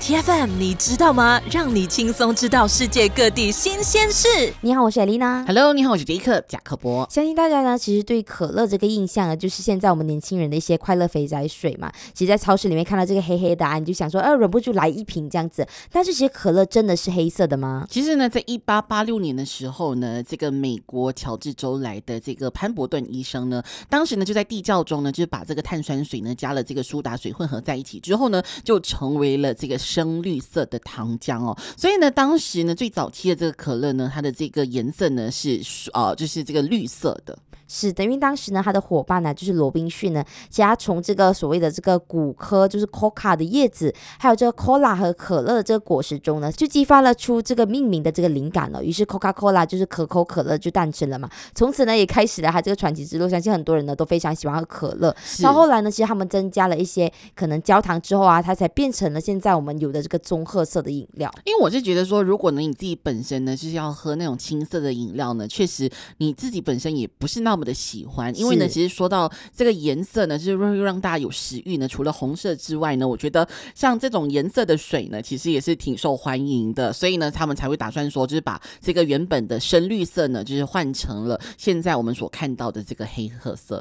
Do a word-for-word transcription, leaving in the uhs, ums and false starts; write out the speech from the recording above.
T F M 你知道吗？让你轻松知道世界各地新鲜事。 你好，我是艾丽娜。 Hello， 你好，我是杰克贾克波。 相信大家呢其实对可乐这个印象呢，就是现在我们年轻人的一些快乐肥宅水嘛。其实在超市里面看到这个黑黑的啊，你就想说呃忍不住来一瓶这样子。但是其实可乐真的是黑色的吗？ 其实呢，在一八八六年的时候呢，这个美国乔治州来的这个潘伯顿医生呢，当时呢就在地窖中呢，就是把这个碳酸水呢加了这个苏打水混合在一起之后呢，就成为了这个深绿色的糖浆哦。所以呢，当时呢最早期的这个可乐呢，它的这个颜色呢是呃就是这个绿色的。 是的，因为当时呢，他的伙伴呢就是罗宾逊呢，其实他从这个所谓的这个古科，就是 Coca 的叶子，还有这个 Cola 和可乐的这个果实中呢，就激发了出这个命名的这个灵感了。于是 Coca-Cola 就是可口可乐就诞生了嘛。从此呢，也开始了他这个传奇之路。相信很多人呢都非常喜欢喝可乐。到后来呢，其实他们增加了一些可能焦糖之后啊，它才变成了现在我们有的这个棕褐色的饮料。 因为我是觉得说，如果呢你自己本身呢就是要喝那种青色的饮料呢，确实你自己本身也不是那么的喜欢，因为呢其实说到这个颜色呢，就是会让大家有食欲呢。除了红色之外呢，我觉得像这种颜色的水呢，其实也是挺受欢迎的，所以呢他们才会打算说，就是把这个原本的深绿色呢，就是换成了现在我们所看到的这个黑褐色。